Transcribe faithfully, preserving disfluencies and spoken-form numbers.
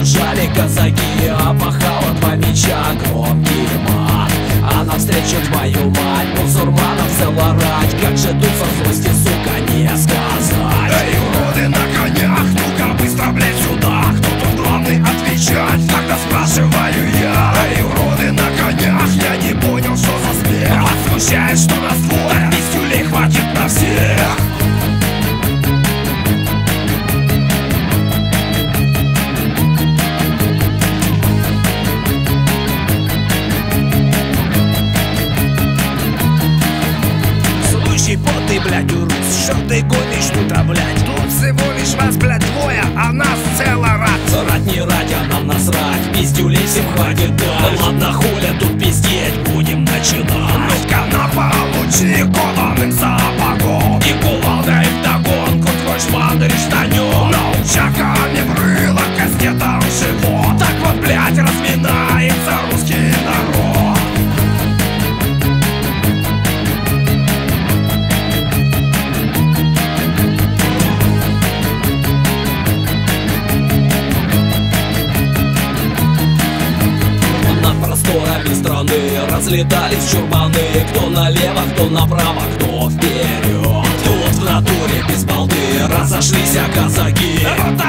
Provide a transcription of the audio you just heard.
держали казаки, а пахала два меча, громкий мат. А навстречу твою мать мусульманов целая рать. Как же тут со злости, сука, не сказать. Эй, уроды на конях, ну-ка быстро, блядь, сюда. Кто тут главный отвечать? Тогда спрашиваю я. Эй, уроды на конях, я не понял, что за смех. Вас смущает, что нас двое, пиздюлей хватит на всех. Ты, блядь, урус, что ты гонишь тут-то, блядь? Тут всего лишь вас, блядь, двое, а нас целая рать. Рать не рать, а нам насрать, пиздюлей всем хватит дать. Ладно, хуля тут пиздеть, будем начинать. Ну-ка на получи кованым сапогом И кувалдой вдогонку твой шмандарь штанем. научаками в рыло, кастетом в живот. Так вот, блядь, разминается русский народ. Страны разлетались чурбаны, кто налево, кто направо, кто вперед. Тут в натуре без балды разошлись казаки.